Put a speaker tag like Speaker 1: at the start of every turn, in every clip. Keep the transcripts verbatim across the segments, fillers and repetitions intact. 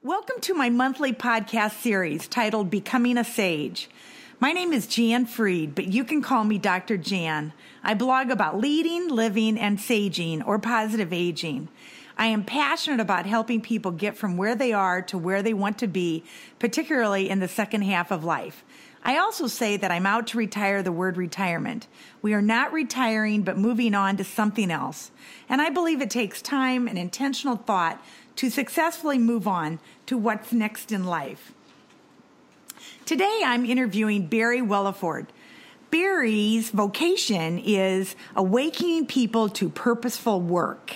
Speaker 1: Welcome to my monthly podcast series titled Becoming a Sage. My name is Jan Freed, but you can call me Doctor Jan. I blog about leading, living, and saging, or positive aging. I am passionate about helping people get from where they are to where they want to be, particularly in the second half of life. I also say that I'm out to retire the word retirement. We are not retiring, but moving on to something else. And I believe it takes time and intentional thought to successfully move on to what's next in life. Today, I'm interviewing Barry Willeford. Barry's vocation is awakening people to purposeful work.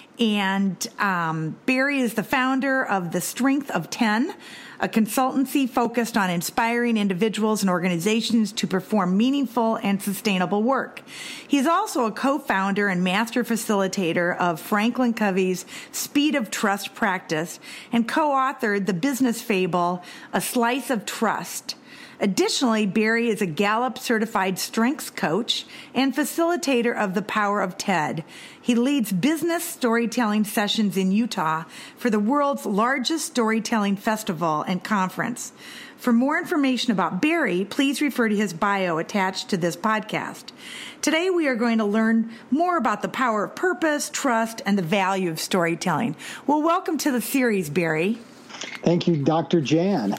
Speaker 1: And um, Barry is the founder of The Strength of ten, a consultancy focused on inspiring individuals and organizations to perform meaningful and sustainable work. He's also a co-founder and master facilitator of Franklin Covey's Speed of Trust practice and co-authored the business fable, A Slice of Trust. Additionally, Barry is a Gallup certified strengths coach and facilitator of the Power of TED. He leads business storytelling sessions in Utah for the world's largest storytelling festival and conference. For more information about Barry, please refer to his bio attached to this podcast. Today, we are going to learn more about the power of purpose, trust, and the value of storytelling. Well, welcome to the series, Barry.
Speaker 2: Thank you, Doctor Jan.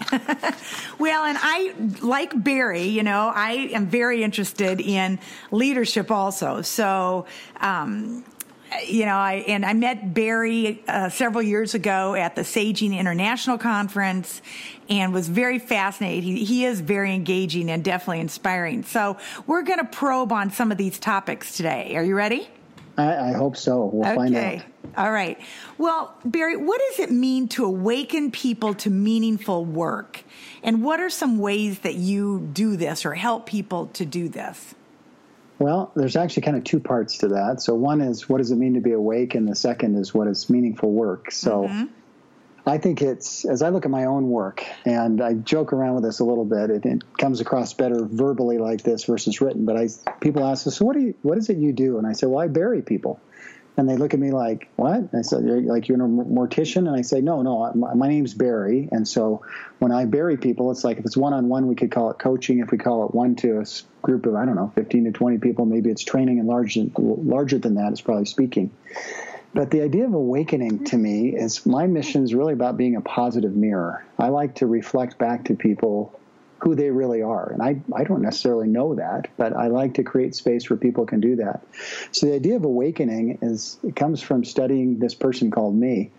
Speaker 1: Well, and I, like Barry, you know, I am very interested in leadership also. So, um, you know, I and I met Barry uh, several years ago at the Saging International Conference and was very fascinated. He, he is very engaging and definitely inspiring. So we're going to probe on some of these topics today. Are you ready?
Speaker 2: I, I hope so. We'll
Speaker 1: okay.
Speaker 2: find out.
Speaker 1: All right. Well, Barry, what does it mean to awaken people to meaningful work? And what are some ways that you do this or help people to do this?
Speaker 2: Well, there's actually kind of two parts to that. So one is, what does it mean to be awake? And the second is, what is meaningful work? So mm-hmm. I think it's, as I look at my own work, and I joke around with this a little bit, it, it comes across better verbally like this versus written. But I, people ask us, so what do you, what is it you do? And I say, well, I bury people. And they look at me like, what? And I said, you're, like, you're a mortician? And I say, no, no, my, my name's Barry. And so when I bury people, it's like, if it's one-on-one, we could call it coaching. If we call it one to a group of, I don't know, fifteen to twenty people, maybe it's training, and larger, larger than that, it's probably speaking. But the idea of awakening to me is, my mission is really about being a positive mirror. I like to reflect back to people who they really are. And I, I don't necessarily know that, but I like to create space where people can do that. So the idea of awakening is, it comes from studying this person called me,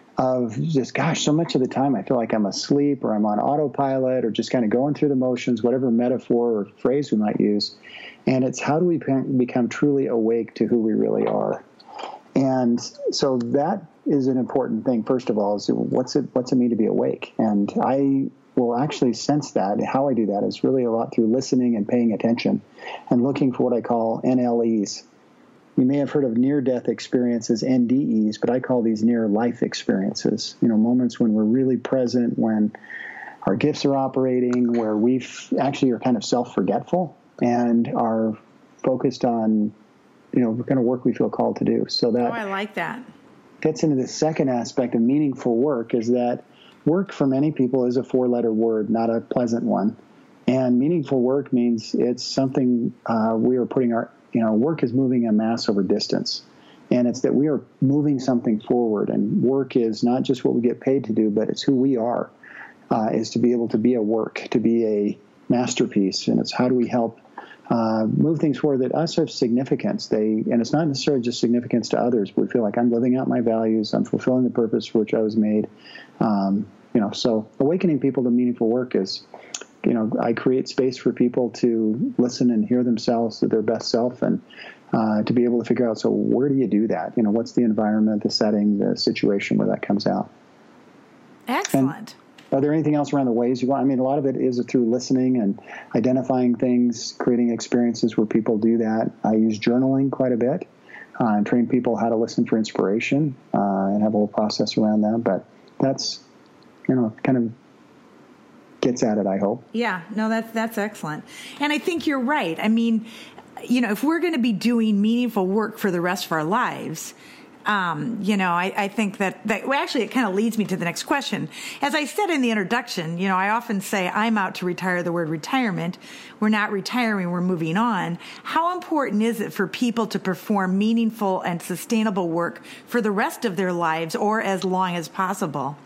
Speaker 2: of just, gosh, so much of the time I feel like I'm asleep, or I'm on autopilot, or just kind of going through the motions, whatever metaphor or phrase we might use. And it's, how do we become truly awake to who we really are? And so that is an important thing. First of all, is what's it, what's it mean to be awake? And I will actually sense that. How I do that is really a lot through listening and paying attention and looking for what I call N L Es. You may have heard of near-death experiences, N D Es, but I call these near-life experiences. You know, moments when we're really present, when our gifts are operating, where we've actually are kind of self-forgetful and are focused on, you know, the kind of work we feel called to do. So that
Speaker 1: oh, I like that.
Speaker 2: Fits into the second aspect of meaningful work, is that work for many people is a four-letter word, not a pleasant one. And meaningful work means it's something uh, we are putting our, you know, work is moving a mass over distance. And it's that we are moving something forward. And work is not just what we get paid to do, but it's who we are, uh, is to be able to be a work, to be a masterpiece. And it's how do we help uh, move things forward that us have significance. They, and it's not necessarily just significance to others, but we feel like I'm living out my values, I'm fulfilling the purpose for which I was made. Um, you know, so awakening people to meaningful work is, you know, I create space for people to listen and hear themselves to their best self, and uh, to be able to figure out, so where do you do that? You know, what's the environment, the setting, the situation where that comes out?
Speaker 1: Excellent.
Speaker 2: And are there anything else around the ways you want? I mean, a lot of it is through listening and identifying things, creating experiences where people do that. I use journaling quite a bit, uh, and train people how to listen for inspiration, uh, and have a whole process around that. But that's, you know, kind of gets at it, I hope.
Speaker 1: Yeah, no, that's, that's excellent. And I think you're right. I mean, you know, if we're going to be doing meaningful work for the rest of our lives, Um, you know, I, I think that, that well, actually it kind of leads me to the next question. As I said in the introduction, you know, I often say I'm out to retire the word retirement. We're not retiring, we're moving on. How important is it for people to perform meaningful and sustainable work for the rest of their lives or as long as possible?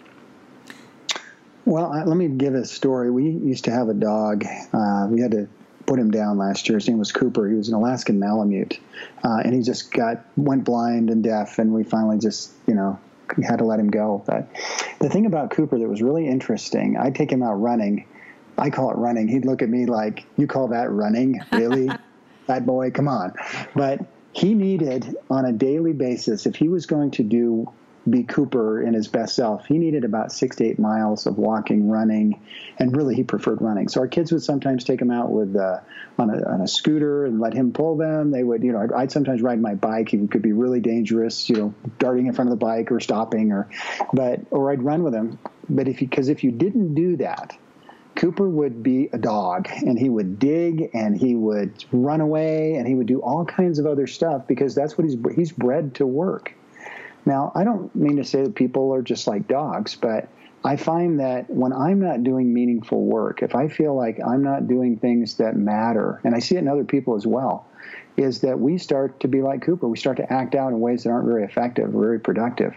Speaker 2: Well, I, let me give a story. We used to have a dog. Uh, we had to put him down last year. His name was Cooper. He was an Alaskan Malamute, uh, and he just got went blind and deaf, and we finally just, you know, had to let him go. But the thing about Cooper that was really interesting, I'd take him out running. I call it running. He'd look at me like, you call that running? Really? That boy, come on. But he needed, on a daily basis, if he was going to do be Cooper in his best self, he needed about six to eight miles of walking, running, and really he preferred running. So our kids would sometimes take him out with uh, on, a, on a scooter and let him pull them. They would, you know, I'd, I'd sometimes ride my bike. He could be really dangerous, you know, darting in front of the bike or stopping, or, but or I'd run with him. But if you, because if you didn't do that, Cooper would be a dog, and he would dig, and he would run away, and he would do all kinds of other stuff because that's what he's he's bred to work. Now, I don't mean to say that people are just like dogs, but I find that when I'm not doing meaningful work, if I feel like I'm not doing things that matter, and I see it in other people as well, is that we start to be like Cooper. We start to act out in ways that aren't very effective, very productive.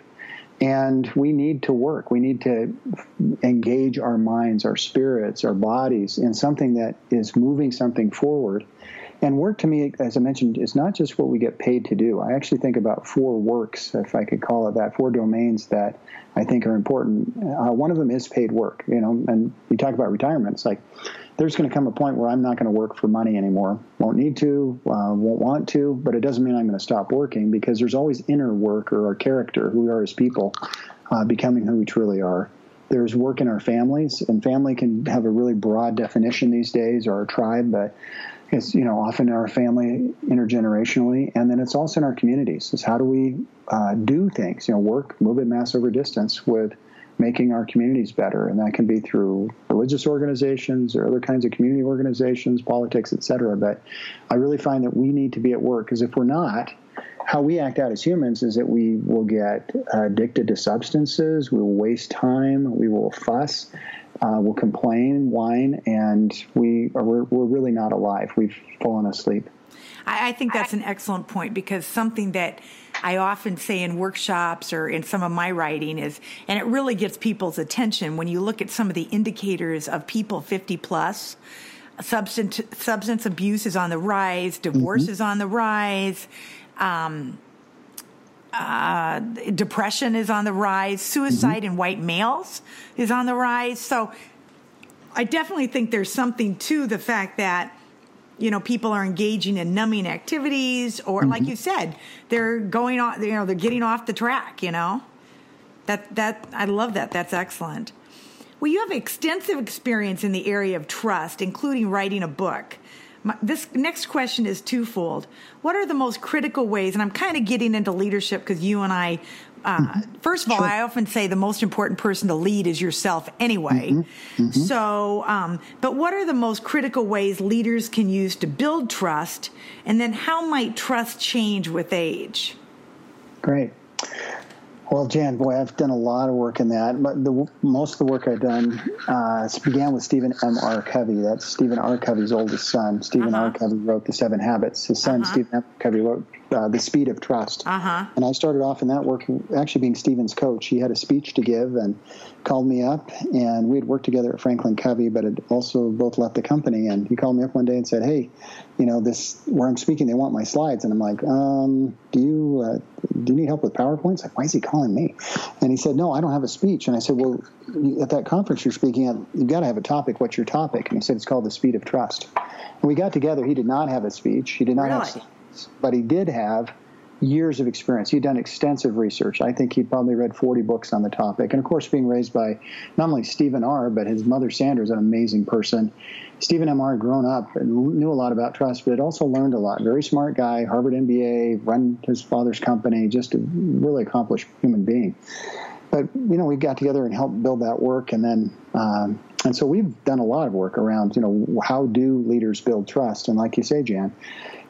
Speaker 2: And we need to work. We need to engage our minds, our spirits, our bodies in something that is moving something forward. And work, to me, as I mentioned, is not just what we get paid to do. I actually think about four works, if I could call it that, four domains that I think are important. Uh, one of them is paid work, you know, and you talk about retirement. It's like there's going to come a point where I'm not going to work for money anymore. Won't need to, uh, won't want to, but it doesn't mean I'm going to stop working, because there's always inner work, or our character, who we are as people, uh, becoming who we truly are. There's work in our families, and family can have a really broad definition these days, or our tribe, but it's, you know, often in our family intergenerationally, and then it's also in our communities. It's how do we uh, do things, you know, work, move it, mass over distance, with making our communities better. And that can be through religious organizations or other kinds of community organizations, politics, et cetera. But I really find that we need to be at work, because if we're not, how we act out as humans is that we will get addicted to substances, we will waste time, we will fuss, uh, we'll complain, whine, and we are, we're, we're really not alive. We've fallen asleep.
Speaker 1: I, I think that's an excellent point, because something that I often say in workshops or in some of my writing is, and it really gets people's attention, when you look at some of the indicators of people fifty plus, substance, substance abuse is on the rise, divorce mm-hmm. is on the rise, Um, uh, depression is on the rise. Suicide mm-hmm. in white males is on the rise. So I definitely think there's something to the fact that, you know, people are engaging in numbing activities, or mm-hmm. like you said, they're going on, you know, they're getting off the track, you know, that, that, I love that. That's excellent. Well, you have extensive experience in the area of trust, including writing a book. My, this next question is twofold. What are the most critical ways, and I'm kind of getting into leadership because you and I, uh, mm-hmm. first of all, sure. I often say the most important person to lead is yourself anyway. Mm-hmm. Mm-hmm. So, um, but what are the most critical ways leaders can use to build trust? And then how might trust change with age?
Speaker 2: Great. Well, Jan, boy, I've done a lot of work in that. But the, most of the work I've done uh, began with Stephen M. R. Covey. That's Stephen R. Covey's oldest son. Stephen uh-huh. R. Covey wrote The Seven Habits. His son, uh-huh. Stephen M. Covey, wrote uh, The Speed of Trust. Uh-huh. And I started off in that work actually being Stephen's coach. He had a speech to give and called me up, and we had worked together at Franklin Covey, but had also both left the company. And he called me up one day and said, hey, you know, this where I'm speaking, they want my slides. And I'm like, um, do you uh, do you need help with PowerPoints? Like, why is he calling me? And he said, no, I don't have a speech. And I said, well, at that conference you're speaking at, you've got to have a topic. What's your topic? And he said, it's called The Speed of Trust. And we got together. He did not have a speech. He did not
Speaker 1: really?
Speaker 2: have slides, but he did have years of experience. He'd done extensive research. I think he probably read forty books on the topic. And, of course, being raised by not only Stephen R., but his mother, Sandra, is an amazing person. Stephen M R had grown up and knew a lot about trust, but had also learned a lot. Very smart guy, Harvard M B A, run his father's company, just a really accomplished human being. But, you know, we got together and helped build that work. And then, um, and so we've done a lot of work around, you know, how do leaders build trust? And like you say, Jan,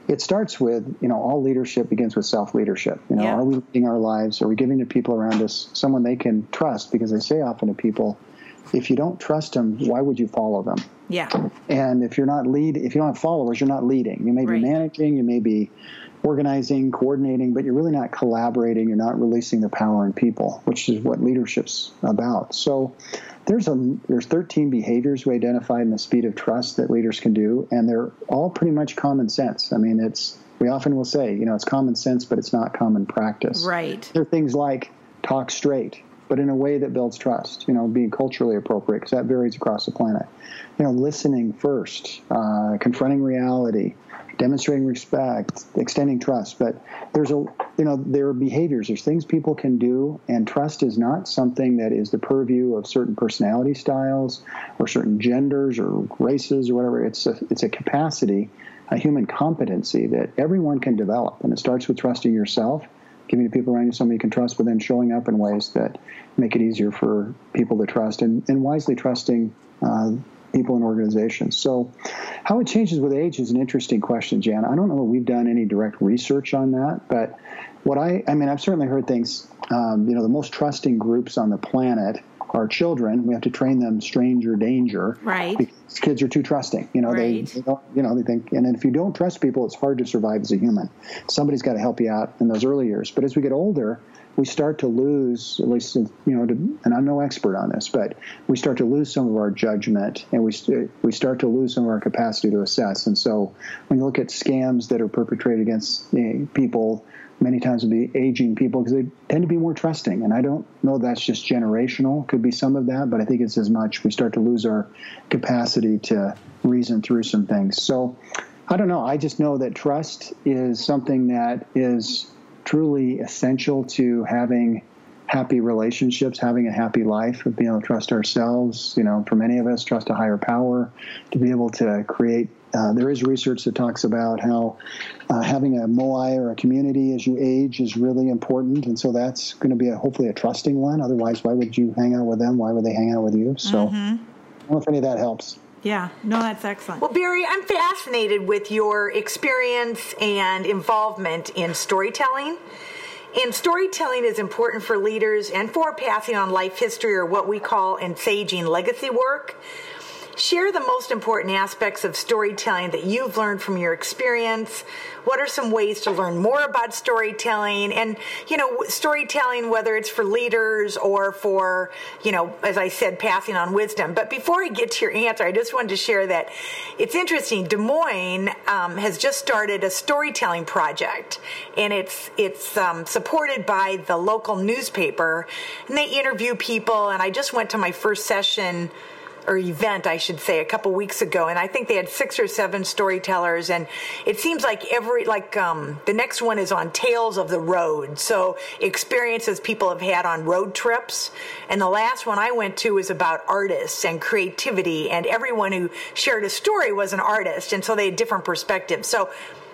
Speaker 2: it starts with, you know, all leadership begins with self-leadership. You know,
Speaker 1: Yeah.
Speaker 2: are we leading our lives? Are we giving the people around us someone they can trust? Because I say often to people, if you don't trust them, why would you follow them?
Speaker 1: Yeah.
Speaker 2: And if you're not lead, if you don't have followers, you're not leading. You may be
Speaker 1: Right.
Speaker 2: managing, you may be organizing, coordinating, but you're really not collaborating. You're not releasing the power in people, which is what leadership's about. So there's a there's thirteen behaviors we identified in the speed of trust that leaders can do, and they're all pretty much common sense. I mean, it's we often will say, you know, it's common sense, but it's not common practice.
Speaker 1: Right.
Speaker 2: There are things like talk straight, but in a way that builds trust, you know, being culturally appropriate, because that varies across the planet. You know, listening first, uh, confronting reality, demonstrating respect, extending trust. But there's a, you know, there are behaviors, there's things people can do, and trust is not something that is the purview of certain personality styles or certain genders or races or whatever. It's a, it's a capacity, a human competency that everyone can develop. And it starts with trusting yourself, giving the people around you somebody you can trust, but then showing up in ways that make it easier for people to trust, and, and wisely trusting uh, people and organizations. So how it changes with age is an interesting question, Jan. I don't know that we've done any direct research on that, but what I, I mean, I've certainly heard things, um, you know, the most trusting groups on the planet are children. We have to train them stranger danger.
Speaker 1: Right.
Speaker 2: Because kids are too trusting. You know,
Speaker 1: Right.
Speaker 2: they, they don't, you know, they think, and if you don't trust people, it's hard to survive as a human. Somebody's got to help you out in those early years. But as we get older, we start to lose, at least, you know, to, and I'm no expert on this, but we start to lose some of our judgment, and we st- we start to lose some of our capacity to assess. And so when you look at scams that are perpetrated against uh, people, many times will be aging people because they tend to be more trusting. And I don't know that's just generational. Could be some of that, but I think it's as much. We start to lose our capacity to reason through some things. So I don't know. I just know that trust is something that is truly essential to having happy relationships, having a happy life, of being able to trust ourselves, you know, for many of us, trust a higher power, to be able to create. Uh, there is research that talks about how uh, having a moai or a community as you age is really important. And so that's going to be a, hopefully a trusting one. Otherwise, why would you hang out with them? Why would they hang out with you? So mm-hmm. I don't know if any of that helps.
Speaker 1: Yeah, no, that's excellent. Well, Barry, I'm fascinated with your experience and involvement in storytelling. And storytelling is important for leaders and for passing on life history, or what we call ensaging legacy work. Share the most important aspects of storytelling that you've learned from your experience. What are some ways to learn more about storytelling? And, you know, storytelling, whether it's for leaders or for, you know, as I said, passing on wisdom. But before I get to your answer, I just wanted to share that it's interesting. Des Moines um, has just started a storytelling project, and it's it's um, supported by the local newspaper, and they interview people. And I just went to my first session, or event, I should say, a couple weeks ago, and I think they had six or seven storytellers, and it seems like every, like, um, the next one is on Tales of the Road, so experiences people have had on road trips, and the last one I went to was about artists and creativity, and everyone who shared a story was an artist, and so they had different perspectives. So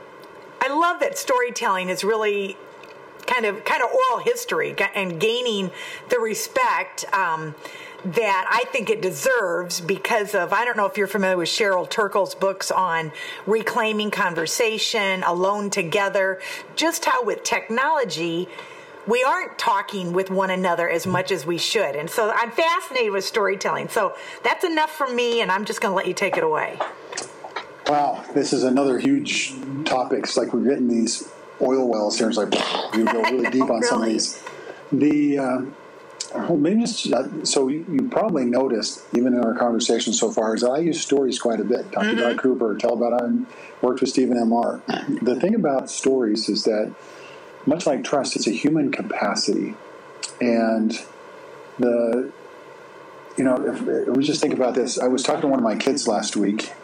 Speaker 1: I love that storytelling is really kind of kind of oral history and gaining the respect um, that I think it deserves because of, I don't know if you're familiar with Cheryl Turkle's books on reclaiming conversation, Alone Together, just how with technology, we aren't talking with one another as much as we should. And so I'm fascinated with storytelling. So that's enough from me, and I'm just going to let you take it away. Wow, this is another huge topic. It's like we're getting these oil wells here. It's like you go really deep on really? some of these. The... Uh, Well, maybe just, uh, so you, you probably noticed, even in our conversation so far, is that I use stories quite a bit. Talked mm-hmm. to Doug Cooper, tell about I worked with Stephen M R. The thing about stories is that, much like trust, it's a human capacity. And the, you know, if, if we just think about this, I was talking to one of my kids last week.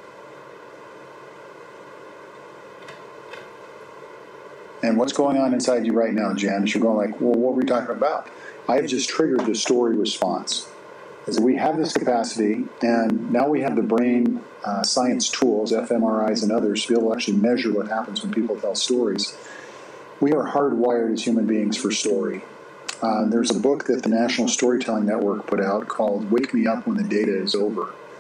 Speaker 1: And what's going on inside you right now, Jan? You're going like, well, what were we talking about? I have just triggered the story response. As we have this capacity, and now we have the brain uh, science tools, fMRIs and others, to be able to actually measure what happens when people tell stories. We are hardwired as human beings for story. Uh, there's a book that the National Storytelling Network put out called Wake Me Up When the Data is Over.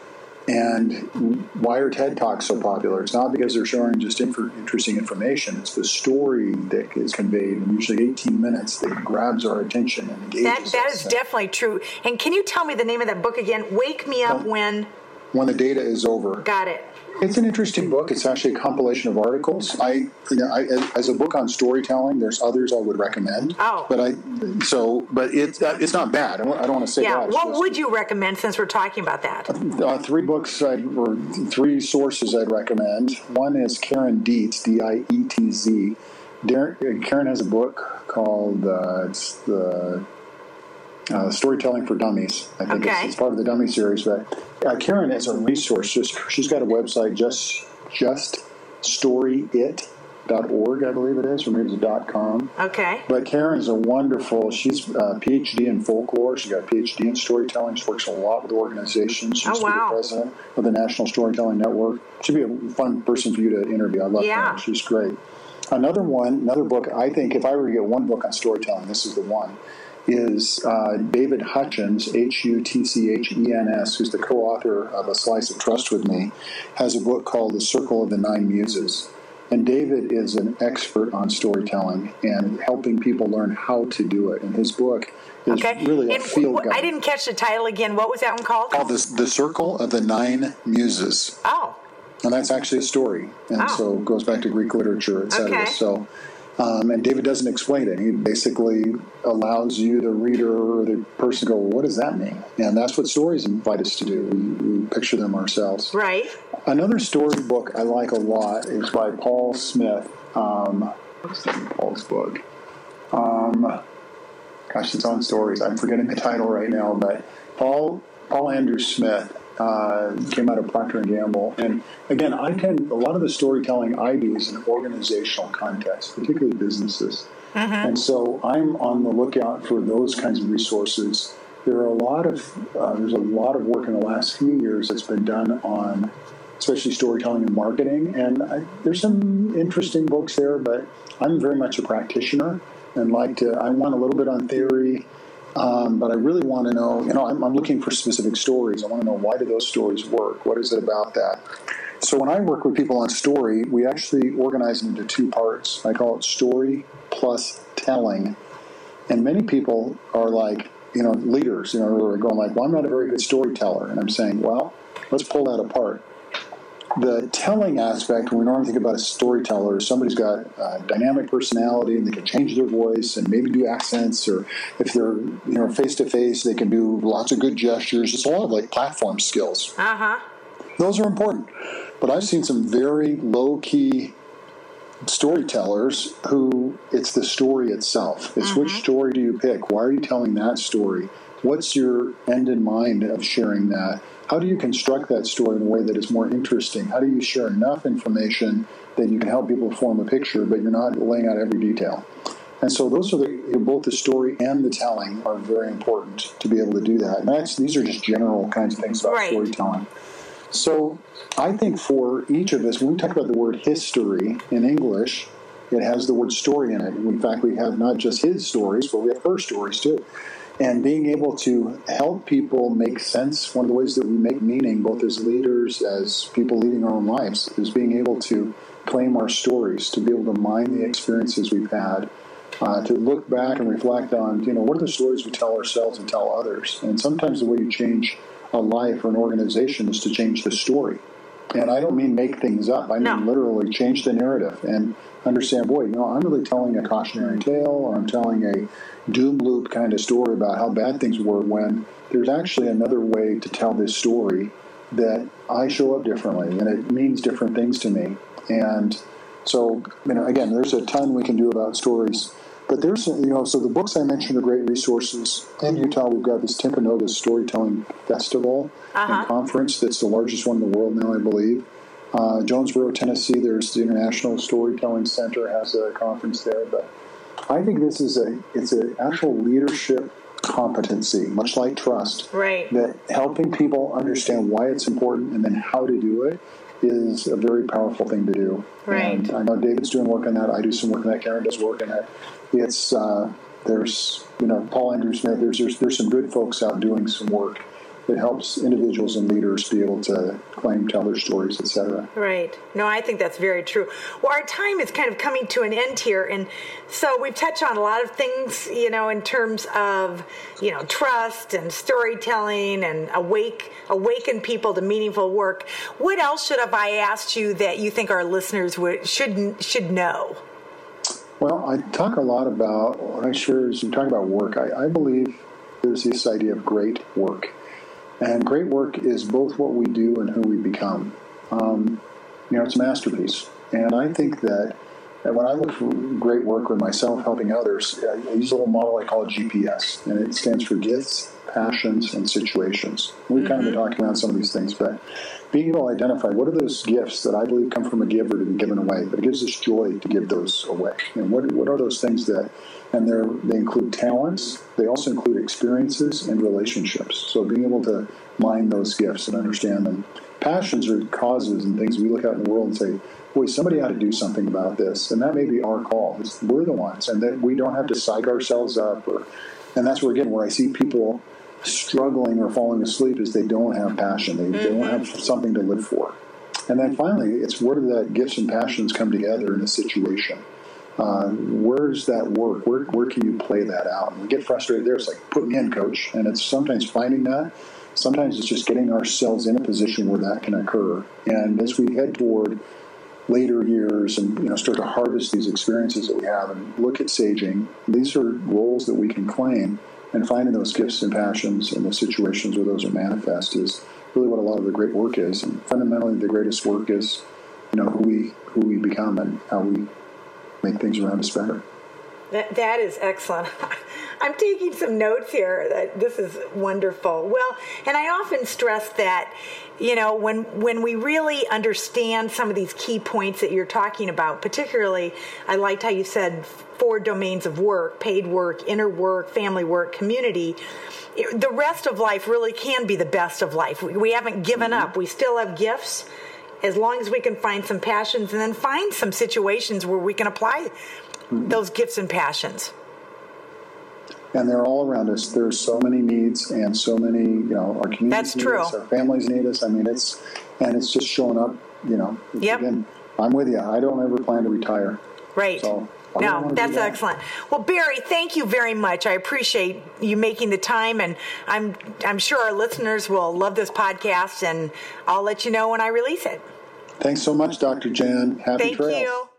Speaker 3: And why are TED Talks so popular? It's not because they're showing just inf- interesting information. It's the story that is conveyed in usually eighteen minutes that grabs our attention and engages
Speaker 1: that, that
Speaker 3: us.
Speaker 1: is definitely true. And can you tell me the name of that book again? Wake Me Up When...
Speaker 3: When the Data is Over.
Speaker 1: Got it.
Speaker 3: It's an interesting book. It's actually a compilation of articles. I, you know, I, as a book on storytelling, there's others I would recommend.
Speaker 1: Oh.
Speaker 3: But I, so, but it's it's not bad. I don't, I don't want to say
Speaker 1: yeah.
Speaker 3: that.
Speaker 1: What would you recommend since we're talking about that?
Speaker 3: Uh, three books I'd, or three sources I'd recommend. One is Karen Dietz, D I E T Z. Darren, Karen has a book called uh, it's the uh, Storytelling for Dummies. I think
Speaker 1: okay.
Speaker 3: it's, it's part of the Dummy series, but. Uh, Karen is a resource. Just she's got a website, just just story it dot org, I believe it is, or maybe it's .com.
Speaker 1: Okay.
Speaker 3: But Karen is a wonderful. She's a P H D in folklore. She got a P H D in storytelling. She works a lot with organizations. She's
Speaker 1: oh, wow.
Speaker 3: the president of the National Storytelling Network. She'd be a fun person for you to interview. I love
Speaker 1: yeah.
Speaker 3: her. She's great. Another one, another book. I think if I were to get one book on storytelling, this is the one. Is uh, David Hutchins, H U T C H E N S, who's the co-author of A Slice of Trust with Me, has a book called The Circle of the Nine Muses. And David is an expert on storytelling and helping people learn how to do it. And his book is
Speaker 1: okay.
Speaker 3: really a
Speaker 1: and
Speaker 3: field
Speaker 1: w-
Speaker 3: guide.
Speaker 1: I didn't catch the title again. What was that one called?
Speaker 3: Called the, the Circle of the Nine Muses.
Speaker 1: Oh.
Speaker 3: And that's actually a story. And
Speaker 1: oh.
Speaker 3: so it goes back to Greek literature, et cetera.
Speaker 1: Okay.
Speaker 3: So... Um, and David doesn't explain it. He basically allows you, the reader or the person, to go, well, what does that mean? And that's what stories invite us to do. We, we picture them ourselves.
Speaker 1: Right.
Speaker 3: Another story book I like a lot is by Paul Smith. Um, what's the name of Paul's book? Um, gosh, it's on stories. I'm forgetting the title right now. But Paul Paul Andrew Smith uh, came out of Procter and Gamble. And again, I tend, a lot of the storytelling I do is in an organizational context, particularly businesses. Mm-hmm. And so I'm on the lookout for those kinds of resources. There are a lot of, uh, there's a lot of work in the last few years that's been done on especially storytelling and marketing. And I, there's some interesting books there, but I'm very much a practitioner and like to, I want a little bit on theory. Um, but I really want to know, you know, I'm, I'm looking for specific stories. I want to know, why do those stories work? What is it about that? So when I work with people on story, we actually organize it into two parts. I call it story plus telling. And many people are like, you know, leaders, you know, are going like, well, I'm not a very good storyteller. And I'm saying, well, let's pull that apart. The telling aspect, when we normally think about a storyteller, somebody's got a dynamic personality and they can change their voice and maybe do accents, or if they're, you know, face to face, they can do lots of good gestures. It's a lot of like platform skills.
Speaker 1: Uh-huh.
Speaker 3: Those are important. But I've seen some very low key storytellers who it's the story itself. It's mm-hmm. which story do you pick? Why are you telling that story? What's your end in mind of sharing that? How do you construct that story in a way that is more interesting? How do you share enough information that you can help people form a picture, but you're not laying out every detail? And so those are the, you know, both the story and the telling are very important to be able to do that. And that's, these are just general kinds of things about
Speaker 1: right.
Speaker 3: storytelling. So I think for each of us, when we talk about the word history in English, it has the word story in it. In fact, we have not just his stories, but we have her stories too. And being able to help people make sense, one of the ways that we make meaning, both as leaders, as people leading our own lives, is being able to claim our stories, to be able to mine the experiences we've had, uh, to look back and reflect on, you know, what are the stories we tell ourselves and tell others? And sometimes the way you change a life or an organization is to change the story. And I don't mean make things up. I mean no. literally change the narrative and understand, boy, you know, I'm really telling a cautionary tale, or I'm telling a doom loop kind of story about how bad things were, when there's actually another way to tell this story that I show up differently and it means different things to me. And so, you know, again, there's a ton we can do about stories. But there's, you know, so the books I mentioned are great resources. In Utah, we've got this Timpanogos Storytelling Festival uh-huh. and conference that's the largest one in the world now, I believe. Uh, Jonesboro, Tennessee, there's the International Storytelling Center has a conference there. But I think this is a, it's an actual leadership competency, much like trust.
Speaker 1: Right.
Speaker 3: That helping people understand why it's important and then how to do it is a very powerful thing to do.
Speaker 1: Right.
Speaker 3: And I know David's doing work on that. I do some work on that. Karen does work on that. It's, uh, there's, you know, Paul Andrew Smith, there's, there's, there's some good folks out doing some work it helps individuals and leaders be able to claim, tell their stories, et cetera.
Speaker 1: Right. No, I think that's very true. Well, our time is kind of coming to an end here. And so we've touched on a lot of things, you know, in terms of, you know, trust and storytelling and awake, awaken people to meaningful work. What else should have I asked you that you think our listeners would should should know?
Speaker 3: Well, I talk a lot about, what I share is, you talk about work. I, I believe there's this idea of great work. And great work is both what we do and who we become. Um, you know, it's a masterpiece. And I think that, that when I look for great work with myself helping others, I use a little model I call G P S. And it stands for gifts, passions, and situations. We've mm-hmm. kind of been talking about some of these things, but being able to identify what are those gifts that I believe come from a giver to be given away, but it gives us joy to give those away. And what what are those things that, and they're, they include talents, they also include experiences and relationships. So being able to mine those gifts and understand them. Passions are causes and things we look out in the world and say, boy, somebody ought to do something about this. And that may be our call. It's, we're the ones. And that we don't have to psych ourselves up. Or, and that's where, again, where I see people struggling or falling asleep is they don't have passion. They, mm-hmm. they don't have something to live for. And then finally, it's where do that gifts and passions come together in a situation? Uh, where's that work? Where where can you play that out? And we get frustrated there. It's like, put me in, coach. And it's sometimes finding that. Sometimes it's just getting ourselves in a position where that can occur. And as we head toward later years and, you know, start to harvest these experiences that we have and look at saging, these are roles that we can claim, and finding those gifts and passions and the situations where those are manifest is really what a lot of the great work is. And fundamentally, the greatest work is, you know, who we who we become and how we make things around us better.
Speaker 1: That, that is excellent. I'm taking some notes here. That this is wonderful. Well, and I often stress that, you know, when when we really understand some of these key points that you're talking about, particularly, I liked how you said four domains of work: paid work, inner work, family work, community. The rest of life really can be the best of life. We, we haven't given mm-hmm. up. We still have gifts, as long as we can find some passions and then find some situations where we can apply mm-hmm. those gifts and passions.
Speaker 3: And they're all around us. There's so many needs and so many, you know, our communities
Speaker 1: That's
Speaker 3: need
Speaker 1: true.
Speaker 3: us, our families need us. I mean, it's, and it's just showing up, you know.
Speaker 1: Yep.
Speaker 3: Again, I'm with you. I don't ever plan to retire.
Speaker 1: Right.
Speaker 3: So
Speaker 1: no, that's that. excellent. Well, Barry, thank you very much. I appreciate you making the time, and I'm I'm sure our listeners will love this podcast, and I'll let you know when I release it.
Speaker 3: Thanks so much, Doctor Jan. Happy
Speaker 1: Thank
Speaker 3: trails.
Speaker 1: you.